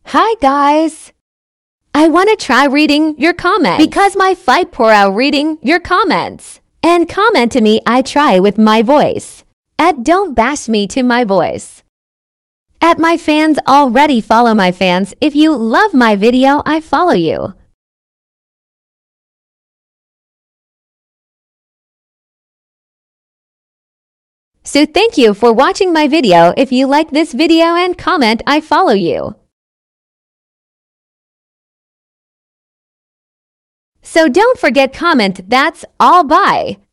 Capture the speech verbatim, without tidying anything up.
Hi guys! I want to try reading your comments because my fight pour out reading your comments. And comment to me I try with my voice. At don't bash me to my voice. At my fans already follow my fans. If you love my video, I follow you. So thank you for watching my video. If you like this video and comment, I follow you. So don't forget comment. That's all. Bye.